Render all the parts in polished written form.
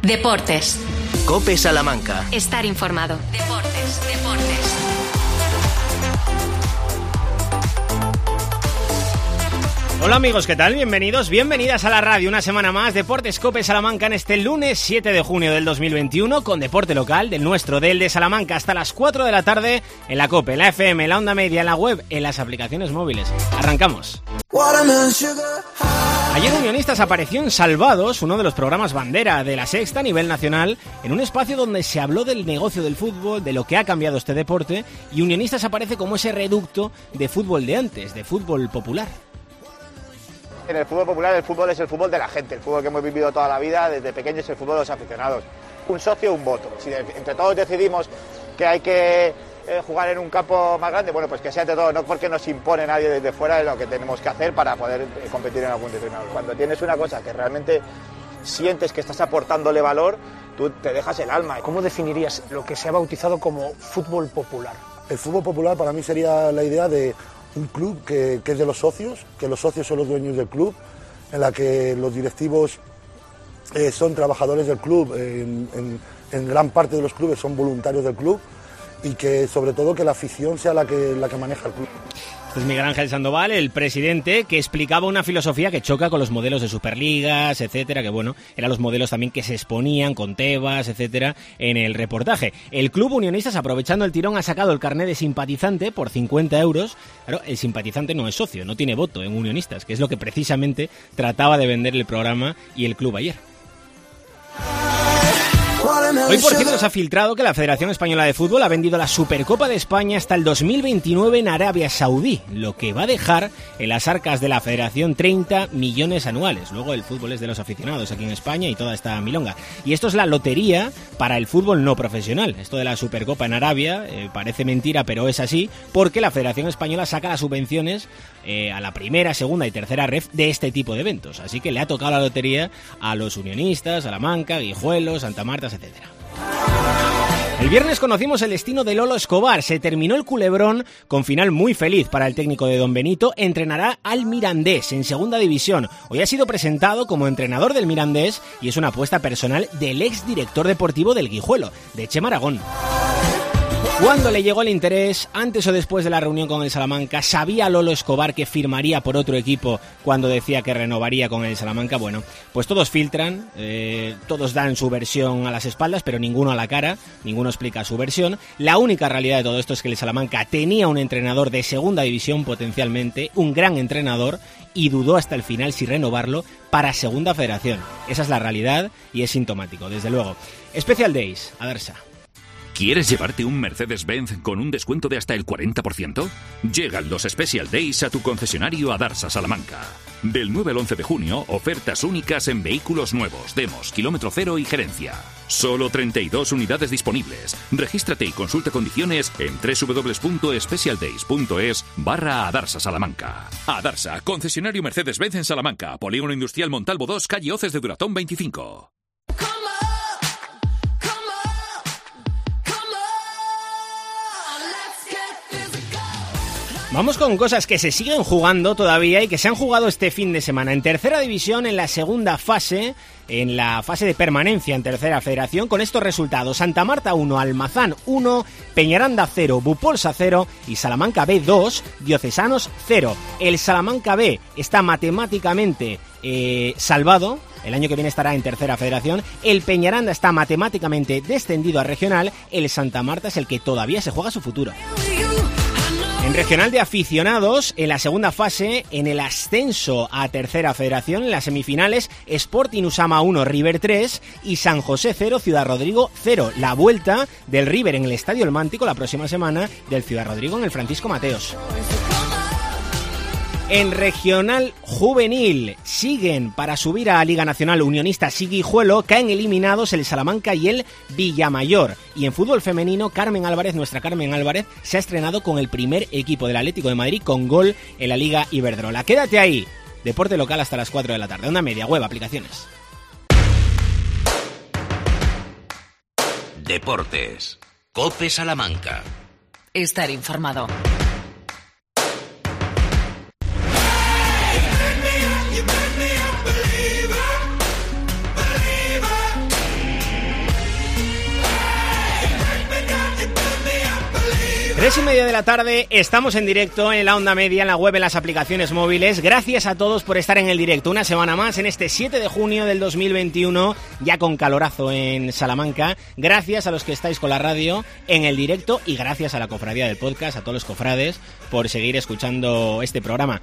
Deportes. COPE Salamanca. Estar informado. Deportes. Hola amigos, ¿qué tal? Bienvenidos, bienvenidas a la radio. Una semana más, Deportes COPE Salamanca en este lunes 7 de junio del 2021 con deporte local, del nuestro, del de Salamanca, hasta las 4 de la tarde en la COPE, en la FM, en la onda media, en la web, en las aplicaciones móviles. Arrancamos. Ayer Unionistas apareció en Salvados, uno de los programas bandera de La Sexta a nivel nacional, en un espacio donde se habló del negocio del fútbol, de lo que ha cambiado este deporte, y Unionistas aparece como ese reducto de fútbol de antes, de fútbol popular. En el fútbol popular, el fútbol es el fútbol de la gente, el fútbol que hemos vivido toda la vida, desde pequeños, el fútbol de los aficionados. Un socio, un voto. Si entre todos decidimos que hay que jugar en un campo más grande, bueno, pues que sea entre todos, no porque nos impone nadie desde fuera de lo que tenemos que hacer para poder competir en algún determinado. Cuando tienes una cosa que realmente sientes que estás aportándole valor, tú te dejas el alma. ¿Cómo definirías lo que se ha bautizado como fútbol popular? El fútbol popular para mí sería la idea de un club que es de los socios, que los socios son los dueños del club, en la que los directivos son trabajadores del club, en gran parte de los clubes son voluntarios del club, y que sobre todo que la afición sea la que maneja el club. Este es Miguel Ángel Sandoval, el presidente, que explicaba una filosofía que choca con los modelos de Superligas, etcétera, que bueno, eran los modelos también que se exponían con Tebas, etcétera, en el reportaje. El club Unionistas, aprovechando el tirón, ha sacado el carné de simpatizante por 50 euros. Claro, el simpatizante no es socio, no tiene voto en Unionistas, que es lo que precisamente trataba de vender el programa y el club ayer. Hoy, por cierto, se ha filtrado que la Federación Española de Fútbol ha vendido la Supercopa de España hasta el 2029 en Arabia Saudí, lo que va a dejar en las arcas de la Federación 30 millones anuales. Luego el fútbol es de los aficionados aquí en España y toda esta milonga. Y esto es la lotería para el fútbol no profesional. Esto de la Supercopa en Arabia parece mentira, pero es así, porque la Federación Española saca las subvenciones a la primera, segunda y tercera ref de este tipo de eventos. Así que le ha tocado la lotería a los Unionistas, Salamanca, Guijuelo, Santa Marta, etcétera. El viernes conocimos el destino de Lolo Escobar. Se terminó el culebrón con final muy feliz para el técnico de Don Benito. Entrenará al Mirandés en segunda división. Hoy ha sido presentado como entrenador del Mirandés y es una apuesta personal del exdirector deportivo del Guijuelo, de Chema Aragón. ¿Cuándo le llegó el interés? ¿Antes o después de la reunión con el Salamanca? ¿Sabía Lolo Escobar que firmaría por otro equipo cuando decía que renovaría con el Salamanca? Bueno, pues todos filtran, todos dan su versión a las espaldas, pero ninguno a la cara, ninguno explica su versión. La única realidad de todo esto es que el Salamanca tenía un entrenador de segunda división potencialmente, un gran entrenador, y dudó hasta el final si renovarlo para segunda federación. Esa es la realidad y es sintomático, desde luego. Special Days, Adarsa. ¿Quieres llevarte un Mercedes-Benz con un descuento de hasta el 40%? Llegan los Special Days a tu concesionario Adarsa Salamanca. Del 9 al 11 de junio, ofertas únicas en vehículos nuevos, demos, kilómetro cero y gerencia. Solo 32 unidades disponibles. Regístrate y consulta condiciones en www.specialdays.es/Adarsa Salamanca. Adarsa, concesionario Mercedes-Benz en Salamanca, Polígono Industrial Montalvo 2, calle Hoces de Duratón 25. Vamos con cosas que se siguen jugando todavía y que se han jugado este fin de semana. En tercera división, en la segunda fase, en la fase de permanencia en tercera federación, con estos resultados: Santa Marta 1, Almazán 1, Peñaranda 0, Bupolsa 0 y Salamanca B 2, Diocesanos 0. El Salamanca B está matemáticamente salvado. El año que viene estará en tercera federación. El Peñaranda está matemáticamente descendido a regional. El Santa Marta es el que todavía se juega su futuro. En regional de aficionados, en la segunda fase, en el ascenso a tercera federación, en las semifinales, Sporting Usama 1, River 3 y San José 0, Ciudad Rodrigo 0. La vuelta del River en el Estadio El Mántico la próxima semana, del Ciudad Rodrigo en el Francisco Mateos. En regional juvenil siguen para subir a Liga Nacional Unionistas y Guijuelo, caen eliminados el Salamanca y el Villamayor. Y en fútbol femenino, Carmen Álvarez, nuestra Carmen Álvarez, se ha estrenado con el primer equipo del Atlético de Madrid con gol en la Liga Iberdrola. Quédate ahí, deporte local hasta las 4 de la tarde, onda media, web, aplicaciones. Deportes. COPE Salamanca. Estar informado. 3:30 de la tarde, estamos en directo en la onda media, en la web, en las aplicaciones móviles. Gracias a todos por estar en el directo una semana más en este 7 de junio del 2021, ya con calorazo en Salamanca. Gracias a los que estáis con la radio en el directo y gracias a la cofradía del podcast, a todos los cofrades, por seguir escuchando este programa.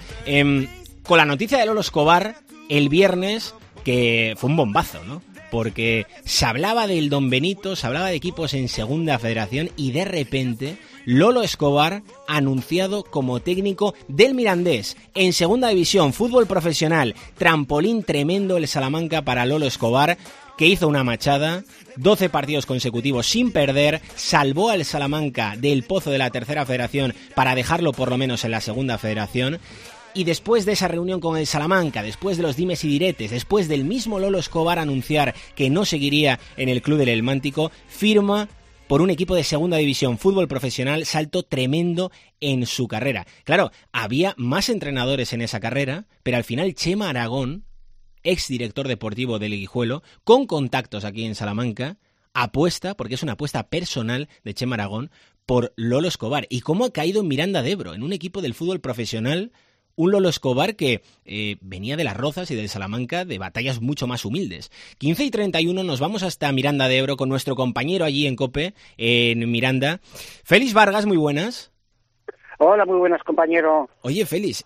Con la noticia de Lolo Escobar, el viernes, que fue un bombazo, ¿no? Porque se hablaba del Don Benito, se hablaba de equipos en Segunda Federación y de repente Lolo Escobar anunciado como técnico del Mirandés en Segunda División, fútbol profesional, trampolín tremendo el Salamanca para Lolo Escobar, que hizo una machada, 12 partidos consecutivos sin perder, salvó al Salamanca del pozo de la Tercera Federación para dejarlo por lo menos en la Segunda Federación. Y después de esa reunión con el Salamanca, después de los dimes y diretes, después del mismo Lolo Escobar anunciar que no seguiría en el club del Elmántico, firma por un equipo de Segunda División, fútbol profesional, salto tremendo en su carrera. Claro, había más entrenadores en esa carrera, pero al final Chema Aragón, exdirector deportivo del Guijuelo, con contactos aquí en Salamanca, apuesta, porque es una apuesta personal de Chema Aragón, por Lolo Escobar. ¿Y cómo ha caído en Miranda de Ebro, en un equipo del fútbol profesional? Un Lolo Escobar que venía de Las Rozas y del Salamanca de batallas mucho más humildes. 15:31 nos vamos hasta Miranda de Ebro con nuestro compañero allí en COPE, en Miranda. Félix Vargas, muy buenas. Hola, muy buenas, compañero. Oye, Félix,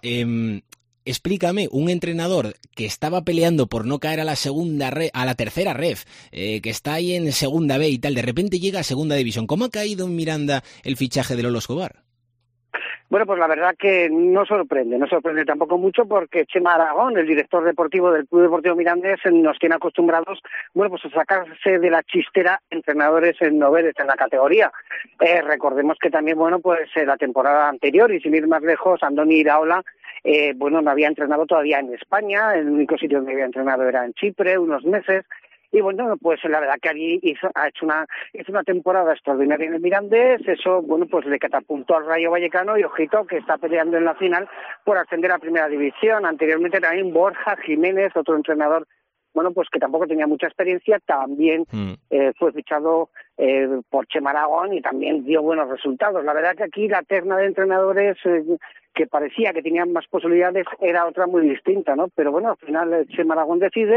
explícame, un entrenador que estaba peleando por no caer a la tercera ref, que está ahí en Segunda B y tal, de repente llega a Segunda División. ¿Cómo ha caído en Miranda el fichaje de Lolo Escobar? Bueno, pues la verdad que no sorprende tampoco mucho porque Chema Aragón, el director deportivo del Club Deportivo Mirandés, nos tiene acostumbrados, bueno, pues a sacarse de la chistera entrenadores noveles en la categoría. Recordemos que también, bueno, pues la temporada anterior, y sin ir más lejos, Andoni Iraola, bueno, no había entrenado todavía en España, el único sitio donde había entrenado era en Chipre, unos meses. Y bueno, pues la verdad que allí ha hecho una temporada extraordinaria en el Mirandés. Eso, bueno, pues le catapultó al Rayo Vallecano y ojito que está peleando en la final por ascender a Primera División. Anteriormente también Borja Jiménez, otro entrenador, bueno, pues que tampoco tenía mucha experiencia, también fue fichado por Chema Aragón y también dio buenos resultados. La verdad que aquí la terna de entrenadores que parecía que tenían más posibilidades era otra muy distinta, ¿no? Pero bueno, al final Chema Aragón decide.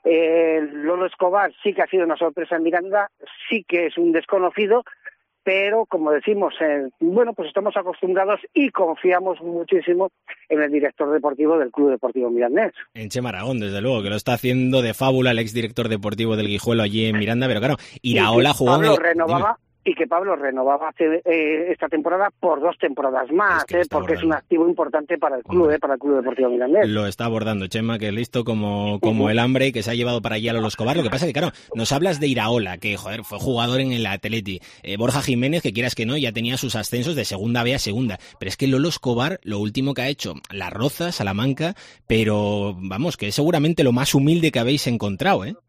Lolo Escobar sí que ha sido una sorpresa en Miranda, sí que es un desconocido, pero como decimos, bueno, pues estamos acostumbrados y confiamos muchísimo en el director deportivo del Club Deportivo Mirandés. En Chema Aragón, desde luego, que lo está haciendo de fábula el exdirector deportivo del Guijuelo allí en Miranda, pero claro, Iraola jugó Pablo renovaba. Y que Pablo renovaba esta temporada por 2 temporadas más, porque es un activo importante para el club, para el Club Deportivo Mirandés. Lo está abordando Chema, que es listo como el hambre y que se ha llevado para allá a Lolo Escobar. Lo que pasa es que, claro, nos hablas de Iraola, que, joder, fue jugador en el Atleti. Borja Jiménez, que quieras que no, ya tenía sus ascensos de Segunda B a Segunda. Pero es que Lolo Escobar, lo último que ha hecho, Las Rozas, Salamanca, pero, vamos, que es seguramente lo más humilde que habéis encontrado, ¿eh?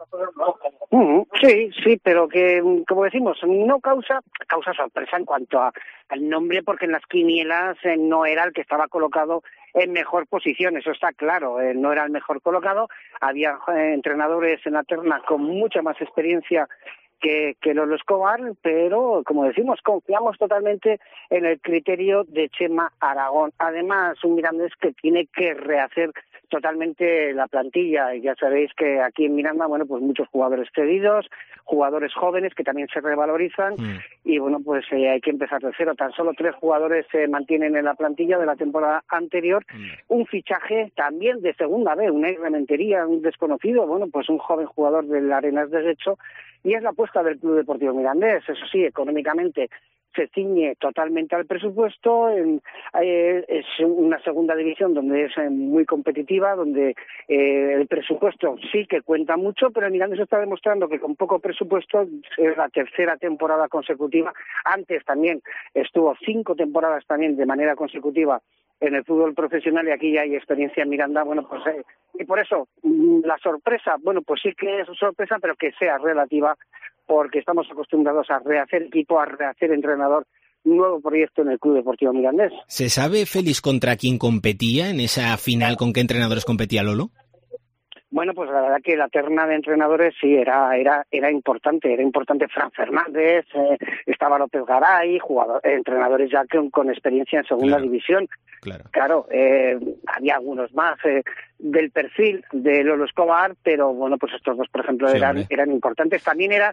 Sí, pero que, como decimos, no causa sorpresa en cuanto al nombre, porque en las quinielas no era el que estaba colocado en mejor posición, eso está claro, no era el mejor colocado, había entrenadores en la terna con mucha más experiencia que Lolo Escobar, pero, como decimos, confiamos totalmente en el criterio de Chema Aragón. Además, un Mirandés que tiene que rehacer totalmente la plantilla, y ya sabéis que aquí en Miranda, bueno, pues muchos jugadores cedidos, jugadores jóvenes que también se revalorizan, y bueno, pues hay que empezar de cero. Tan solo 3 jugadores se mantienen en la plantilla de la temporada anterior. Un fichaje también de Segunda B, una Rementería, un desconocido, bueno, pues un joven jugador del Arenas de Guecho, y es la apuesta del Club Deportivo Mirandés. Eso sí, económicamente se ciñe totalmente al presupuesto, es una segunda división donde es muy competitiva, donde el presupuesto sí que cuenta mucho, pero Mirandés está demostrando que con poco presupuesto es la tercera temporada consecutiva. Antes también estuvo 5 temporadas también de manera consecutiva en el fútbol profesional, y aquí ya hay experiencia en Miranda, bueno, pues y por eso la sorpresa, bueno, pues sí que es sorpresa, pero que sea relativa, porque estamos acostumbrados a rehacer equipo, a rehacer entrenador, nuevo proyecto en el Club Deportivo Mirandés. ¿Se sabe, Félix, contra quién competía en esa final? ¿Con qué entrenadores competía Lolo? Bueno, pues la verdad que la terna de entrenadores sí era importante. Era importante Fran Fernández, estaba López Garay, entrenadores ya con experiencia en segunda división. Claro, había algunos más del perfil de Lolo Escobar, pero bueno, pues estos dos, por ejemplo, eran importantes. También era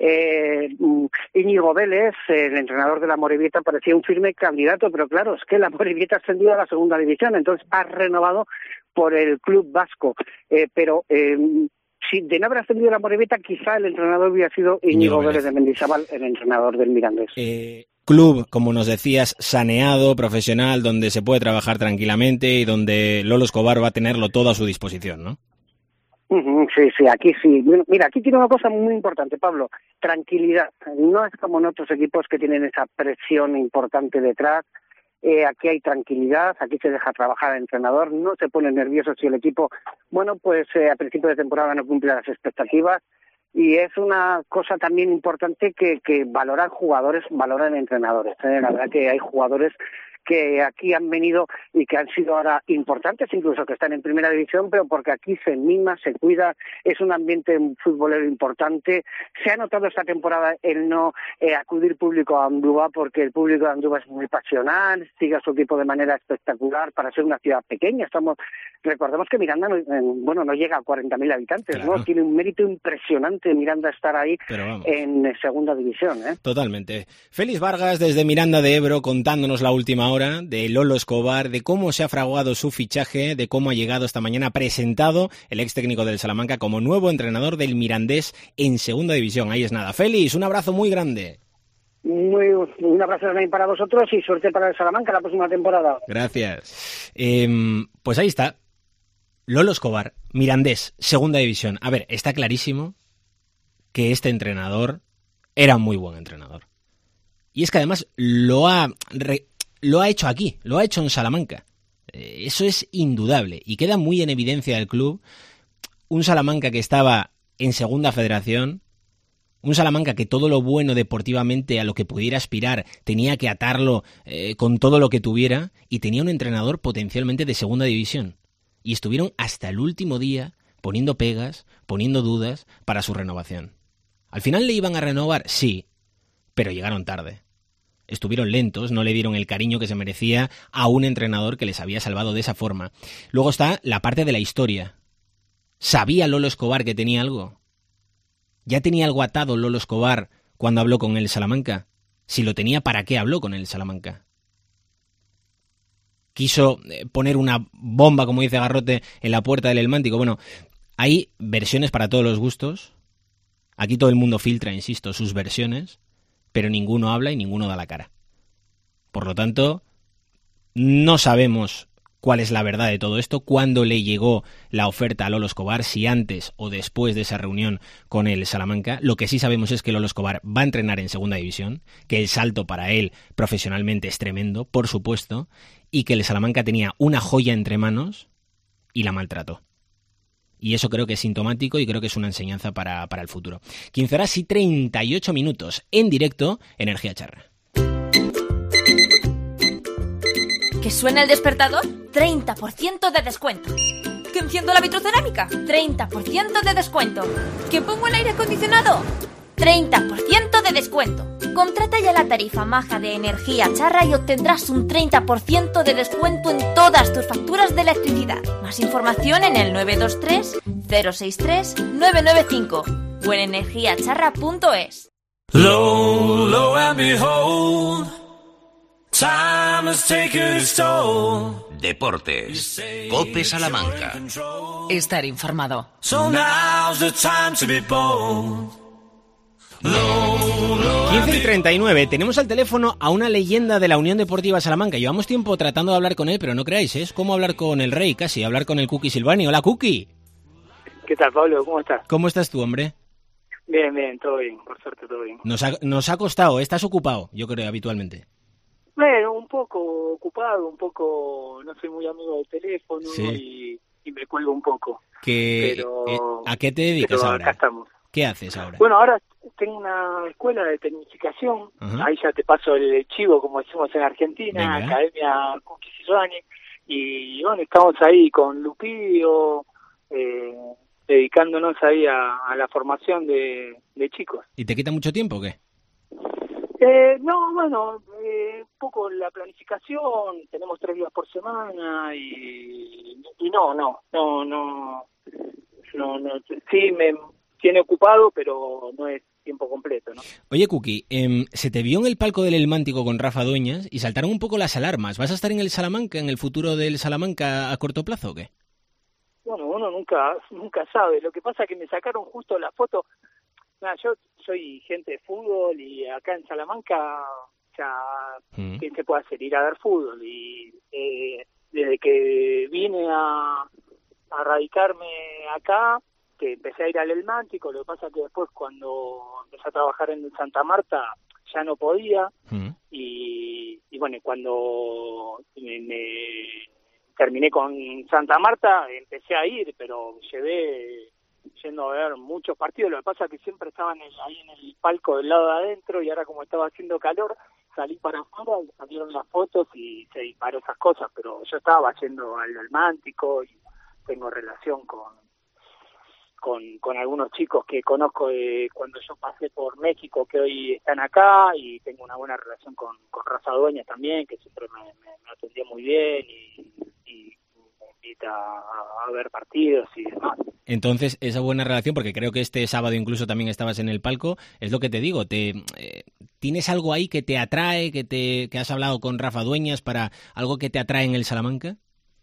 Íñigo Vélez, el entrenador de la Amorebieta, parecía un firme candidato, pero claro, es que la Amorebieta ha ascendido a la segunda división, entonces ha renovado por el club vasco, pero si de no haber ascendido la Amorebieta, quizá el entrenador hubiera sido Íñigo Vélez de Mendizábal, el entrenador del Mirandés. Club, como nos decías, saneado, profesional, donde se puede trabajar tranquilamente y donde Lolo Escobar va a tenerlo todo a su disposición, ¿no? Sí, aquí sí. Mira, aquí tiene una cosa muy importante, Pablo, tranquilidad. No es como en otros equipos que tienen esa presión importante detrás. Aquí hay tranquilidad, aquí se deja trabajar al entrenador, no se pone nervioso si el equipo, bueno, pues a principio de temporada no cumple las expectativas, y es una cosa también importante que valoran jugadores, valoran entrenadores. La verdad que hay jugadores que aquí han venido y que han sido ahora importantes, incluso que están en primera división, pero porque aquí se mima, se cuida, es un ambiente futbolero importante. Se ha notado esta temporada el no acudir público a Andúba, porque el público de Andúba es muy pasional, sigue a su equipo de manera espectacular para ser una ciudad pequeña. Recordemos que Miranda no llega a 40.000 habitantes, claro, ¿no? Tiene un mérito impresionante Miranda estar ahí en segunda división, ¿eh? Totalmente. Félix Vargas desde Miranda de Ebro contándonos la última hora de Lolo Escobar, de cómo se ha fraguado su fichaje, de cómo ha llegado esta mañana presentado el ex técnico del Salamanca como nuevo entrenador del Mirandés en segunda división. Ahí es nada. Félix, un abrazo muy grande. Un abrazo también para vosotros y suerte para el Salamanca la próxima temporada. Gracias. Pues ahí está. Lolo Escobar, Mirandés, segunda división. A ver, está clarísimo que este entrenador era un muy buen entrenador. Y es que además lo ha hecho aquí, lo ha hecho en Salamanca. Eso es indudable. Y queda muy en evidencia del club un Salamanca que estaba en segunda federación, un Salamanca que todo lo bueno deportivamente a lo que pudiera aspirar tenía que atarlo con todo lo que tuviera, y tenía un entrenador potencialmente de segunda división. Y estuvieron hasta el último día poniendo pegas, poniendo dudas para su renovación. ¿Al final le iban a renovar? Sí, pero llegaron tarde. Estuvieron lentos, no le dieron el cariño que se merecía a un entrenador que les había salvado de esa forma. Luego está la parte de la historia. ¿Sabía Lolo Escobar que tenía algo? ¿Ya tenía algo atado Lolo Escobar cuando habló con el Salamanca? Si lo tenía, ¿para qué habló con el Salamanca? ¿Quiso poner una bomba, como dice Garrote, en la puerta del Elmántico? Bueno, hay versiones para todos los gustos. Aquí todo el mundo filtra, insisto, sus versiones, pero ninguno habla y ninguno da la cara. Por lo tanto, no sabemos cuál es la verdad de todo esto, cuándo le llegó la oferta a Lolo Escobar, si antes o después de esa reunión con el Salamanca. Lo que sí sabemos es que Lolo Escobar va a entrenar en segunda división, que el salto para él profesionalmente es tremendo, por supuesto, y que el Salamanca tenía una joya entre manos y la maltrató. Y eso creo que es sintomático y creo que es una enseñanza para el futuro. 15 horas y 38 minutos en directo, Energía Charra. ¿Que suena el despertador? 30% de descuento. ¿Que enciendo la vitrocerámica? 30% de descuento. ¿Que pongo el aire acondicionado? 30% de descuento. Contrata ya la tarifa maja de Energía Charra y obtendrás un 30% de descuento en todas tus facturas de electricidad. Más información en el 923 063 995 o en energiacharra.es. Lo and behold, time has taken its toll. Deportes. COPE Salamanca. Estar informado. So now's the time to be bold. 15 y 39, tenemos al teléfono a una leyenda de la Unión Deportiva Salamanca. Llevamos tiempo tratando de hablar con él, pero no creáis, es como hablar con el rey, casi, hablar con el Cookie Silvani. Hola, Cookie. ¿Qué tal, Pablo? ¿Cómo estás? ¿Cómo estás tú, hombre? Bien, todo bien, por suerte todo bien. Nos ha costado, estás ocupado, yo creo, habitualmente. Bueno, un poco ocupado, un poco, no soy muy amigo del teléfono, sí, y me cuelgo un poco. Pero, ¿a qué te dedicas ahora? Acá estamos. ¿Qué haces ahora? Bueno, ahora tengo una escuela de tecnificación. Ajá. Ahí ya te paso el chivo, como decimos en Argentina. Venga. Academia Cookie Silvani, y bueno, estamos ahí con Lupillo, dedicándonos ahí a la formación de chicos. ¿Y te quita mucho tiempo o qué? No, bueno, un poco la planificación, tenemos 3 días por semana y no, sí me tiene ocupado, pero no es tiempo completo, ¿no? Oye, Kuki, se te vio en el palco del El Mántico con Rafa Dueñas y saltaron un poco las alarmas. ¿Vas a estar en el Salamanca, en el futuro del Salamanca a corto plazo o qué? Bueno, uno nunca sabe. Lo que pasa es que me sacaron justo la foto. Yo soy gente de fútbol y acá en Salamanca, ¿qué se puede hacer? Ir a dar fútbol. Y desde que vine a radicarme acá, que empecé a ir al El Mántico, lo que pasa es que después cuando empecé a trabajar en Santa Marta ya no podía. Y bueno, cuando me terminé con Santa Marta, empecé a ir, pero yendo a ver muchos partidos. Lo que pasa es que siempre estaban ahí en el palco del lado de adentro y ahora como estaba haciendo calor, salí para afuera y salieron las fotos y se disparó esas cosas, pero yo estaba yendo al Mántico y tengo relación con algunos chicos que conozco de cuando yo pasé por México, que hoy están acá, y tengo una buena relación con Rafa Dueñas también, que siempre me atendió muy bien y me invita a ver partidos y demás. Entonces, esa buena relación, porque creo que este sábado incluso también estabas en el palco, es lo que te digo, ¿tienes algo ahí que te atrae, que has hablado con Rafa Dueñas para algo que te atrae en el Salamanca?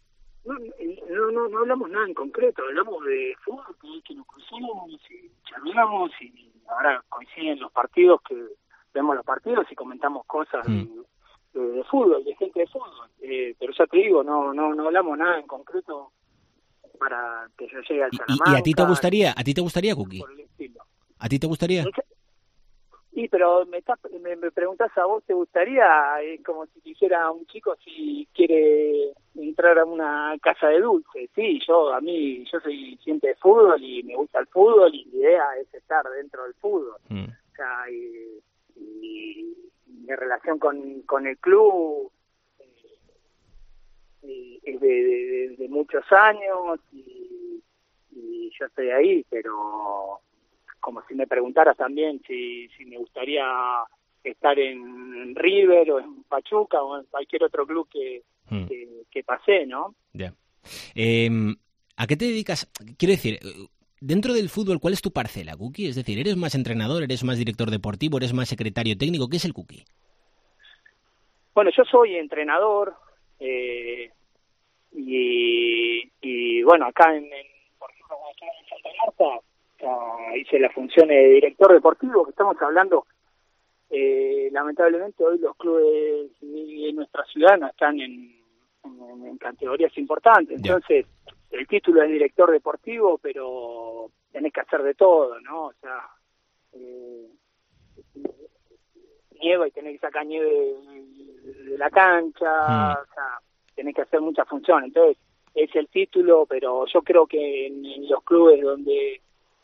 No hablamos nada en concreto, hablamos de fútbol, que nos cruzamos y charlamos, y ahora coinciden los partidos, que vemos los partidos y comentamos cosas de fútbol, de gente de fútbol, pero ya te digo, no hablamos nada en concreto para que yo llegue al Salamanca. ¿Y a ti te gustaría, Kuki? ¿A ti te gustaría? Sí, pero me preguntás a vos, ¿te gustaría? Es como si dijera a un chico si quiere entrar a una casa de dulces. Sí, yo soy gente de fútbol y me gusta el fútbol y la idea es estar dentro del fútbol. O sea, y mi relación con el club es de muchos años y yo estoy ahí, pero como si me preguntaras también si me gustaría estar en River o en Pachuca o en cualquier otro club que pasé, ¿no? Ya. ¿A qué te dedicas? Quiero decir, dentro del fútbol, ¿cuál es tu parcela, Kuki? Es decir, ¿eres más entrenador, eres más director deportivo, eres más secretario técnico? ¿Qué es el Kuki? Bueno, yo soy entrenador y bueno, acá por ejemplo, acá en Santa Marta, hice la función de director deportivo, que estamos hablando, lamentablemente hoy los clubes de nuestra ciudad no están en categorías importantes, entonces el título es director deportivo, pero tenés que hacer de todo, ¿no? O sea, nieva y tenés que sacar nieve de la cancha, o sea, tenés que hacer muchas funciones, entonces es el título, pero yo creo que en los clubes donde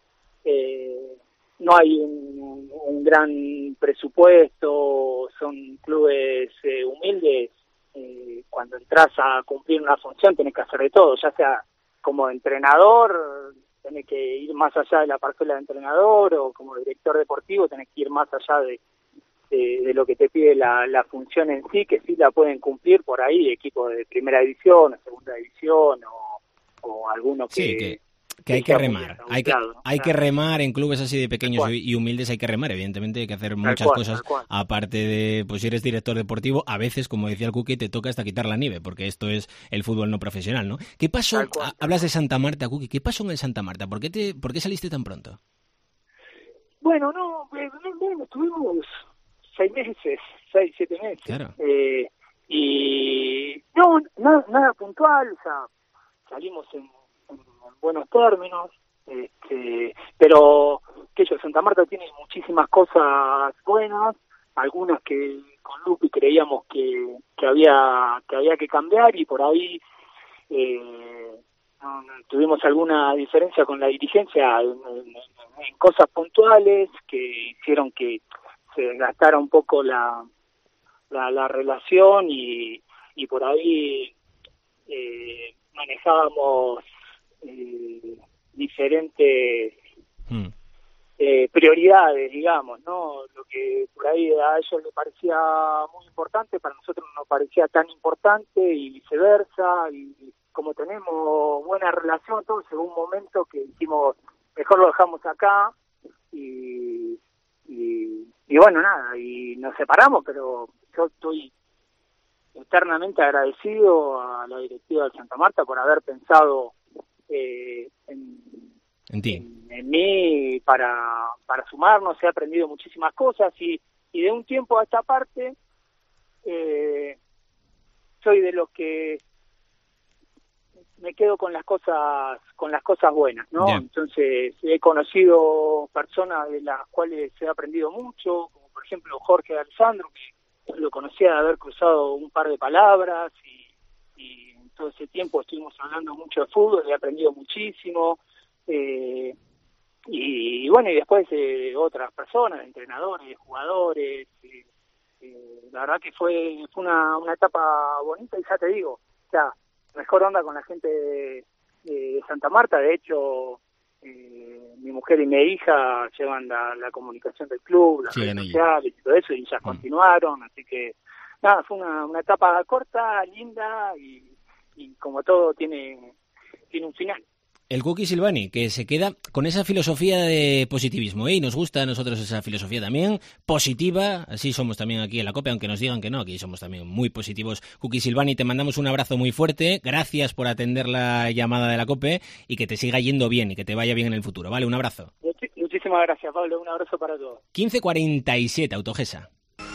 no hay un gran presupuesto, son clubes humildes, cuando entras a cumplir una función tenés que hacer de todo, ya sea como entrenador, tenés que ir más allá de la parcela de entrenador, o como director deportivo tenés que ir más allá de lo que te pide la función en sí, que sí la pueden cumplir por ahí equipos de primera división, o segunda división, o algunos que hay que remar, hay que remar en clubes así de pequeños y humildes, hay que remar, evidentemente hay que hacer muchas cosas, aparte de, pues si eres director deportivo, a veces, como decía el Kuki, te toca hasta quitar la nieve, porque esto es el fútbol no profesional, ¿no? ¿Qué pasó? Hablas de Santa Marta, Kuki, ¿qué pasó en el Santa Marta? ¿Por qué saliste tan pronto? Bueno, estuvimos 6 meses, 6, 7 meses, claro. Y no, nada puntual, o sea, salimos en buenos términos, pero que Santa Marta tiene muchísimas cosas buenas, algunas que con Lupi creíamos que había que cambiar, y por ahí tuvimos alguna diferencia con la dirigencia en cosas puntuales que hicieron que se gastara un poco la relación, y por ahí manejábamos diferentes prioridades, digamos, ¿no? Lo que por ahí a ellos les parecía muy importante, para nosotros no nos parecía tan importante y viceversa, y como tenemos buena relación, todos llegó un momento que dijimos, mejor lo dejamos acá, y bueno, nada, y nos separamos, pero yo estoy eternamente agradecido a la directiva de Santa Marta por haber pensado en ti, en mí para sumarnos. He aprendido muchísimas cosas y de un tiempo a esta parte soy de los que me quedo con las cosas buenas, ¿no? Yeah. Entonces he conocido personas de las cuales he aprendido mucho, como por ejemplo Jorge Alessandro, que lo conocía de haber cruzado un par de palabras y en todo ese tiempo estuvimos hablando mucho de fútbol, he aprendido muchísimo, y bueno, y después otras personas, entrenadores, jugadores, la verdad que fue una etapa bonita, y ya te digo, o sea, mejor onda con la gente de Santa Marta. De hecho, mi mujer y mi hija llevan la comunicación del club, las redes sociales y todo eso, y ya continuaron, así que nada, fue una etapa corta, linda, y como todo tiene un final. El Cookie Silvani, que se queda con esa filosofía de positivismo, y nos gusta a nosotros esa filosofía también, positiva, así somos también aquí en la COPE, aunque nos digan que no, aquí somos también muy positivos. Cookie Silvani, te mandamos un abrazo muy fuerte, gracias por atender la llamada de la COPE, y que te siga yendo bien, y que te vaya bien en el futuro, ¿vale? Un abrazo. Muchísimas gracias, Pablo, un abrazo para todos. 15:47, Autogesa.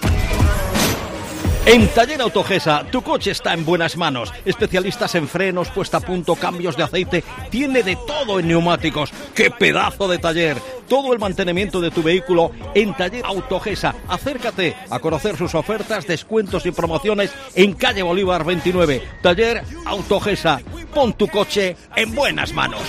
En Taller Autogesa, tu coche está en buenas manos. Especialistas en frenos, puesta a punto, cambios de aceite. Tiene de todo en neumáticos. ¡Qué pedazo de taller! Todo el mantenimiento de tu vehículo en Taller Autogesa. Acércate a conocer sus ofertas, descuentos y promociones en calle Bolívar 29. Taller Autogesa. Pon tu coche en buenas manos.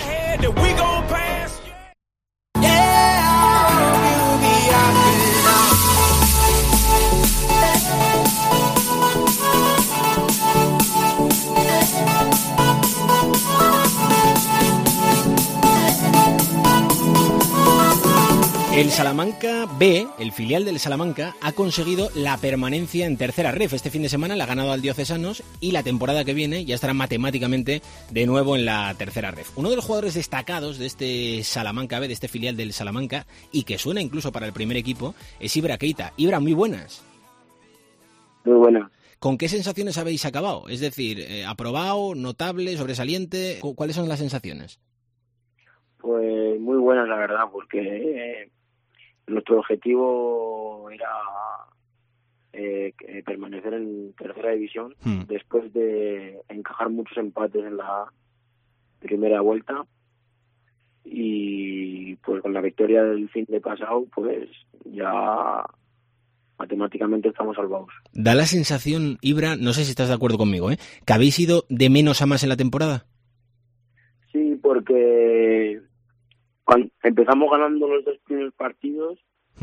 El Salamanca B, el filial del Salamanca, ha conseguido la permanencia en tercera ref. Este fin de semana la ha ganado al Diocesanos y la temporada que viene ya estará matemáticamente de nuevo en la tercera ref. Uno de los jugadores destacados de este Salamanca B, de este filial del Salamanca, y que suena incluso para el primer equipo, es Ibra Keita. Ibra, muy buenas. Muy buenas. ¿Con qué sensaciones habéis acabado? Es decir, ¿aprobado, notable, sobresaliente? ¿Cuáles son las sensaciones? Pues muy buenas, la verdad, porque nuestro objetivo era permanecer en tercera división después de encajar muchos empates en la primera vuelta, y pues con la victoria del fin de pasado pues ya matemáticamente estamos salvados. Da la sensación, Ibra, no sé si estás de acuerdo conmigo, que habéis ido de menos a más en la temporada. Sí, porque cuando empezamos ganando los 2 primeros partidos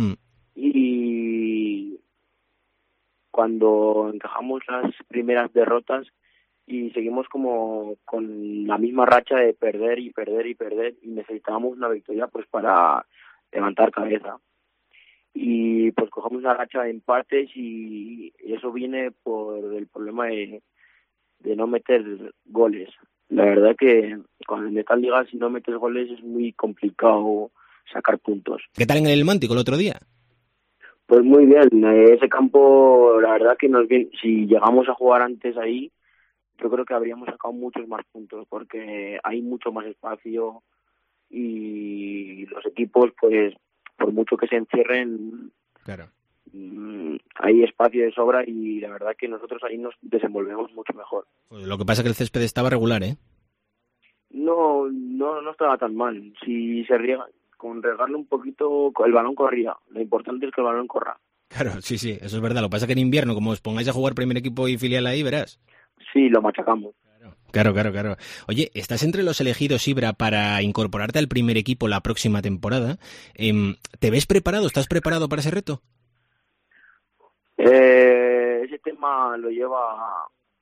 y cuando encajamos las primeras derrotas y seguimos como con la misma racha de perder y necesitábamos una victoria pues para levantar cabeza, y pues cogemos una racha de empates y eso viene por el problema de no meter goles. La verdad que cuando en esta liga, si no metes goles, es muy complicado sacar puntos. ¿Qué tal en el Mántico el otro día? Pues muy bien, ese campo, la verdad que nos viene. Si llegamos a jugar antes ahí, yo creo que habríamos sacado muchos más puntos, porque hay mucho más espacio y los equipos, pues, por mucho que se encierren, claro, hay espacio de sobra, y la verdad que nosotros ahí nos desenvolvemos mucho mejor. Pues lo que pasa es que el césped estaba regular, ¿eh? No estaba tan mal. Si se riega, con regarlo un poquito, el balón corría. Lo importante es que el balón corra. Claro, sí, eso es verdad. Lo que pasa es que en invierno, como os pongáis a jugar primer equipo y filial ahí, verás. Sí, lo machacamos. Claro. Oye, estás entre los elegidos, Ibra, para incorporarte al primer equipo la próxima temporada. ¿Te ves preparado? ¿Estás preparado para ese reto? Ese tema lo lleva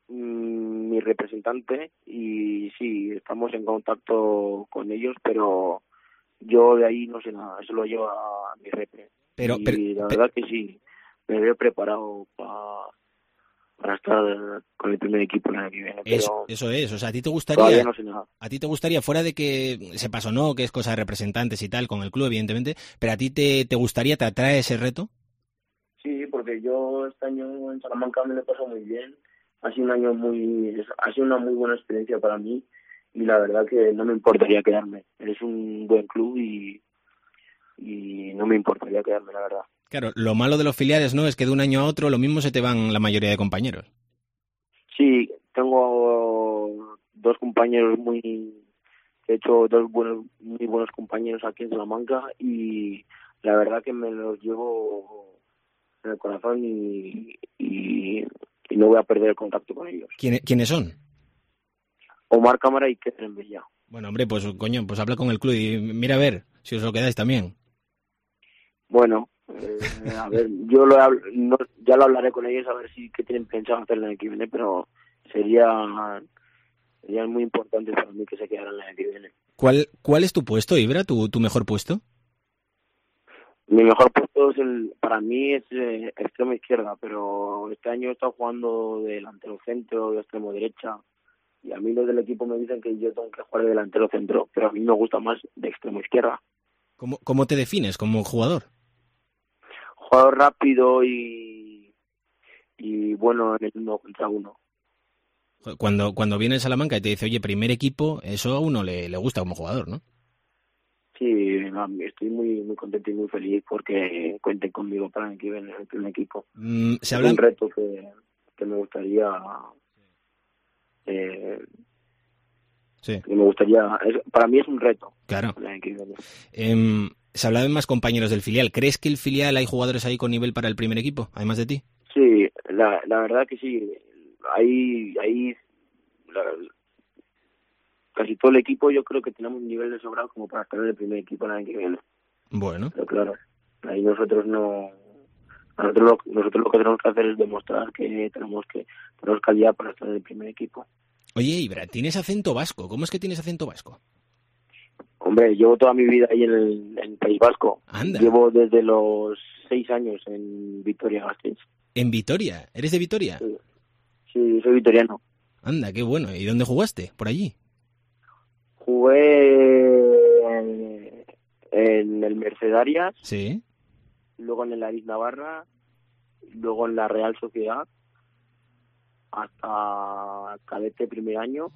mi representante y sí, estamos en contacto con ellos, pero yo de ahí no sé nada, eso lo lleva a mi repre. La verdad que sí, me veo preparado para estar con el primer equipo el año que viene. Eso es, o sea, ¿a ti te gustaría? Todavía no sé nada. ¿A ti te gustaría, fuera de que sepas o no, que es cosa de representantes y tal, con el club, evidentemente, pero a ti te gustaría, te atrae ese reto? Sí, porque yo este año en Salamanca me lo he pasado muy bien. Ha sido una muy buena experiencia para mí y la verdad que no me importaría quedarme. Es un buen club y no me importaría quedarme, la verdad. Claro, lo malo de los filiales, ¿no?, es que de un año a otro lo mismo se te van la mayoría de compañeros. Sí, tengo 2 compañeros he hecho 2 muy buenos compañeros aquí en Salamanca y la verdad que me los llevo en el corazón y no voy a perder el contacto con ellos. ¿Quiénes son? Omar Cámara y Ketren Bella. Bueno, hombre, pues coño, pues habla con el club y mira a ver si os lo quedáis también. Bueno, a ver, ya lo hablaré con ellos a ver qué tienen pensado hacer el año que viene, pero sería muy importante para mí que se quedaran el año que viene. ¿Cuál es tu puesto, Ibra? ¿Tu mejor puesto? Mi mejor puesto para mí es extremo izquierda, pero este año he estado jugando de delantero centro, de extremo derecha, y a mí los del equipo me dicen que yo tengo que jugar de delantero centro, pero a mí me gusta más de extremo izquierda. ¿Cómo te defines como jugador? Jugador rápido y bueno en el 1 contra 1. Cuando viene el Salamanca y te dice, oye, primer equipo, eso a uno le gusta como jugador, ¿no? Sí, estoy muy muy contento y muy feliz porque cuenten conmigo para que venga el primer equipo. Es un reto que me gustaría sí. Que me gustaría, para mí es un reto. Claro. Se habla de más compañeros del filial. ¿Crees que el filial hay jugadores ahí con nivel para el primer equipo, además de ti? Sí, la verdad que sí. Ahí casi todo el equipo yo creo que tenemos un nivel de sobrado como para estar en el primer equipo el año que viene. Bueno. Pero claro, ahí nosotros lo que tenemos que hacer es demostrar que tenemos calidad para estar en el primer equipo. Oye, Ibra, ¿tienes acento vasco? ¿Cómo es que tienes acento vasco? Hombre, llevo toda mi vida ahí en el País Vasco. Anda. Llevo desde los 6 años en Vitoria-Gasteiz. ¿En Vitoria? ¿Eres de Vitoria? Sí, soy vitoriano. Anda, qué bueno. ¿Y dónde jugaste? ¿Por allí? Jugué en el Mercedarias. Sí. Luego en el Aris Navarra. Luego en la Real Sociedad. Hasta cadete primer año.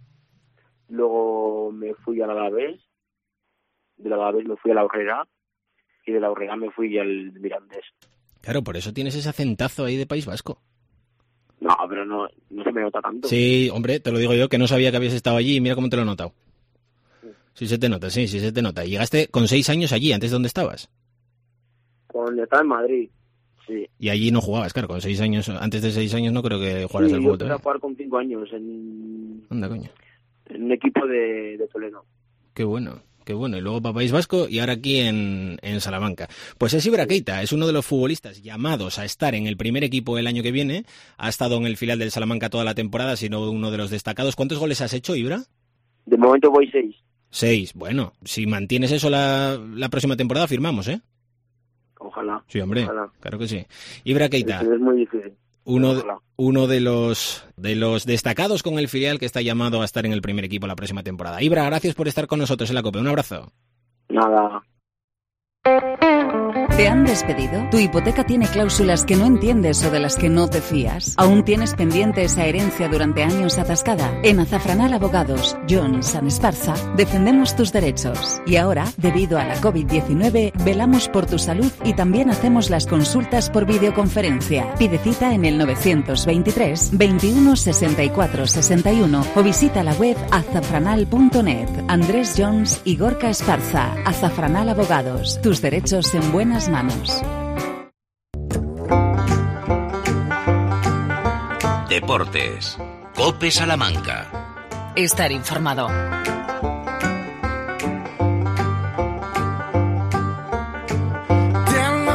Luego me fui al Alavés. De la Alavés me fui a la Aurrera. Y de la Aurrera me fui al Mirandés. Claro, por eso tienes ese acentazo ahí de País Vasco. No, pero no se me nota tanto. Sí, hombre, te lo digo yo, que no sabía que habías estado allí y mira cómo te lo he notado. Sí se te nota, sí se te nota. Y llegaste con 6 años allí, ¿antes de dónde estabas? Estaba en Madrid, sí. Y allí no jugabas, claro, con 6 años, antes de 6 años no creo que jugaras al fútbol. Yo empecé a jugar con 5 años en un equipo de Toledo. Qué bueno. Qué bueno, y luego para País Vasco y ahora aquí en Salamanca. Pues es Ibra Keita, es uno de los futbolistas llamados a estar en el primer equipo el año que viene. Ha estado en el filial del Salamanca toda la temporada, siendo uno de los destacados. ¿Cuántos goles has hecho, Ibra? De momento voy 6. 6, bueno, si mantienes eso la próxima temporada firmamos, ¿eh? Ojalá. Sí, hombre, ojalá. Claro que sí. Ibra Keita. Es muy difícil. Uno de los destacados con el filial que está llamado a estar en el primer equipo la próxima temporada. Ibra, gracias por estar con nosotros en la COPE. Un abrazo. Nada. ¿Te han despedido? ¿Tu hipoteca tiene cláusulas que no entiendes o de las que no te fías? ¿Aún tienes pendiente esa herencia durante años atascada? En Azafranal Abogados, Jones & Esparza, defendemos tus derechos. Y ahora, debido a la COVID-19, velamos por tu salud y también hacemos las consultas por videoconferencia. Pide cita en el 923 21 64 61 o visita la web azafranal.net. Andrés Jones y Gorka Esparza. Azafranal Abogados, tus derechos en buenas manos. Deportes. COPE Salamanca. Estar informado.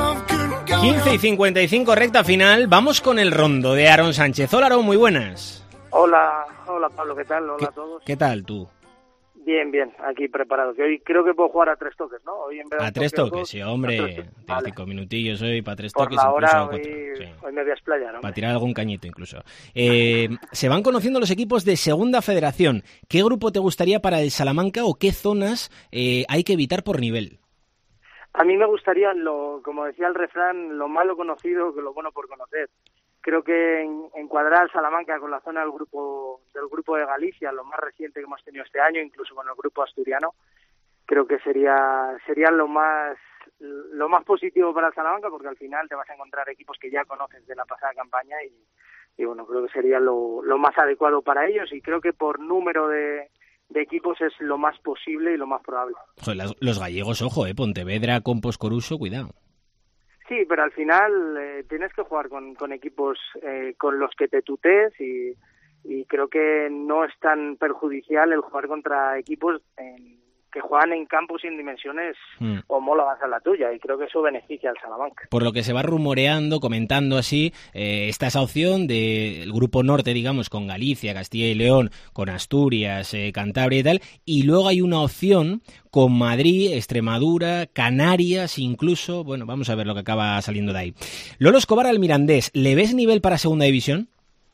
...15:55, recta final. Vamos con el rondo de Aaron Sánchez. Hola, Aaron, muy buenas. Hola Pablo, ¿qué tal? Hola a todos. ¿Qué tal tú? Bien, aquí preparado. Que hoy creo que puedo jugar a 3 toques, ¿no? Hoy en vez de a 3 toques, sí, hombre. Vale. 5 minutillos hoy para 3 toques. Por la hora, incluso hoy me voy a explayar, hombre. Para tirar algún cañito incluso. Se van conociendo los equipos de Segunda Federación. ¿Qué grupo te gustaría para el Salamanca o qué zonas hay que evitar por nivel? A mí me gustaría, como decía el refrán, lo malo conocido que lo bueno por conocer. Creo que encuadrar Salamanca con la zona del grupo de Galicia, lo más reciente que hemos tenido este año, incluso con el grupo asturiano, creo que sería lo más positivo para el Salamanca, porque al final te vas a encontrar equipos que ya conoces de la pasada campaña y bueno, creo que sería lo más adecuado para ellos, y creo que por número de equipos es lo más posible y lo más probable. Joder, los gallegos, ojo, Pontevedra, Campos, Coruso, cuidado. Sí, pero al final tienes que jugar con equipos con los que te tutees y creo que no es tan perjudicial el jugar contra equipos que juegan en campos y en dimensiones homólogas a la tuya, y creo que eso beneficia al Salamanca. Por lo que se va rumoreando, comentando así, está esa opción del grupo norte, digamos, con Galicia, Castilla y León, con Asturias, Cantabria y tal, y luego hay una opción con Madrid, Extremadura, Canarias incluso. Bueno, vamos a ver lo que acaba saliendo de ahí. Lolo Escobar al Mirandés, ¿le ves nivel para segunda división?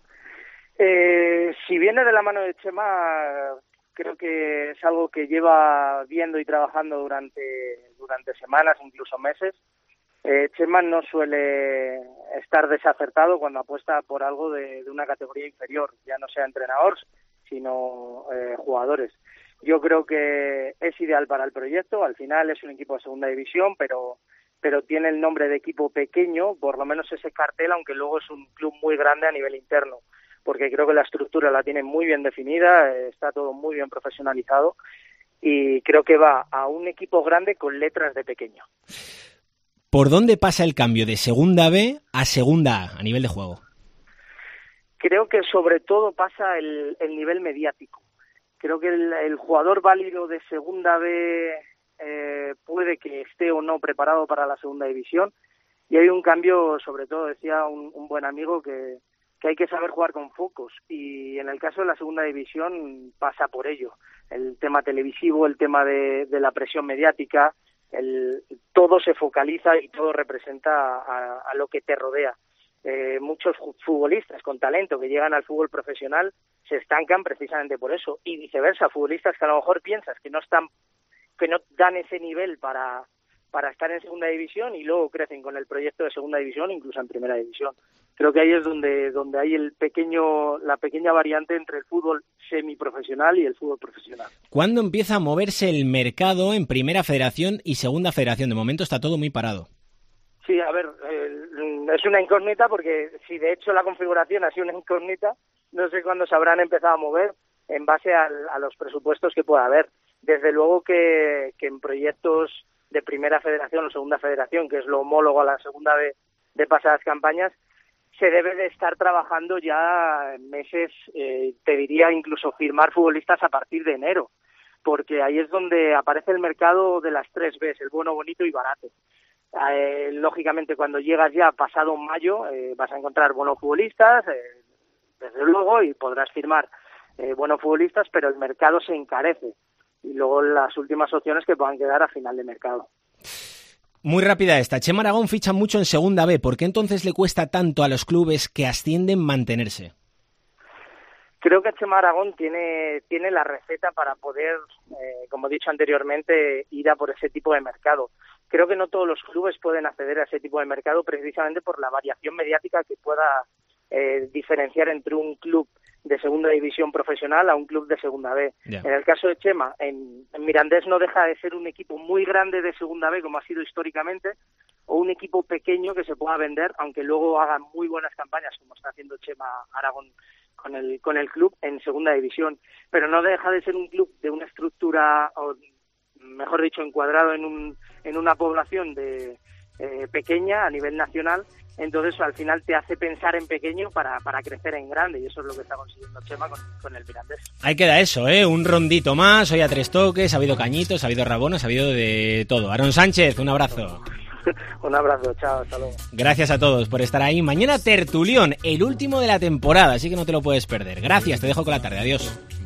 Si viene de la mano de Chema, creo que es algo que lleva viendo y trabajando durante semanas, incluso meses. Chema no suele estar desacertado cuando apuesta por algo de una categoría inferior, ya no sea entrenador, sino jugadores. Yo creo que es ideal para el proyecto. Al final es un equipo de segunda división, pero tiene el nombre de equipo pequeño, por lo menos ese cartel, aunque luego es un club muy grande a nivel interno, porque creo que la estructura la tiene muy bien definida, está todo muy bien profesionalizado, y creo que va a un equipo grande con letras de pequeño. ¿Por dónde pasa el cambio de segunda B a segunda A nivel de juego? Creo que sobre todo pasa el nivel mediático. Creo que el jugador válido de segunda B puede que esté o no preparado para la segunda división, y hay un cambio, sobre todo decía un buen amigo, que hay que saber jugar con focos, y en el caso de la segunda división pasa por ello. El tema televisivo, el tema de la presión mediática, todo se focaliza y todo representa a lo que te rodea. Muchos futbolistas con talento que llegan al fútbol profesional se estancan precisamente por eso, y viceversa, futbolistas que a lo mejor piensas que no dan ese nivel para estar en segunda división y luego crecen con el proyecto de segunda división, incluso en primera división. Creo que ahí es donde hay la pequeña variante entre el fútbol semiprofesional y el fútbol profesional. ¿Cuándo empieza a moverse el mercado en Primera Federación y Segunda Federación? De momento está todo muy parado. Sí, a ver, es una incógnita, porque si de hecho la configuración ha sido una incógnita, no sé cuándo se habrán empezado a mover en base a los presupuestos que pueda haber. Desde luego que en proyectos de Primera Federación o Segunda Federación, que es lo homólogo a la segunda de pasadas campañas, se debe de estar trabajando ya en meses, te diría incluso firmar futbolistas a partir de enero, porque ahí es donde aparece el mercado de las 3 Bs, el bueno, bonito y barato. Lógicamente, cuando llegas ya pasado mayo, vas a encontrar buenos futbolistas, desde luego, y podrás firmar buenos futbolistas, pero el mercado se encarece, y luego las últimas opciones que puedan quedar a final de mercado. Muy rápida esta. Chema Aragón ficha mucho en segunda B. ¿Por qué entonces le cuesta tanto a los clubes que ascienden mantenerse? Creo que Chema Aragón tiene la receta para poder, como he dicho anteriormente, ir a por ese tipo de mercado. Creo que no todos los clubes pueden acceder a ese tipo de mercado, precisamente por la variación mediática que pueda diferenciar entre un club de segunda división profesional a un club de segunda B. Yeah. En el caso de Chema, en Mirandés no deja de ser un equipo muy grande de segunda B, como ha sido históricamente, o un equipo pequeño que se pueda vender, aunque luego haga muy buenas campañas, como está haciendo Chema Aragón con el club en segunda división. Pero no deja de ser un club de una estructura, o mejor dicho, encuadrado en una población pequeña a nivel nacional. Entonces, al final te hace pensar en pequeño para crecer en grande, y eso es lo que está consiguiendo Chema con el Mirandés. Ahí queda eso, un rondito más, hoy a 3 toques, ha habido cañitos, ha habido rabonas, ha habido de todo. Aaron Sánchez, un abrazo. Un abrazo, chao, hasta luego. Gracias a todos por estar ahí. Mañana tertulión, el último de la temporada, así que no te lo puedes perder. Gracias, te dejo con la tarde. Adiós.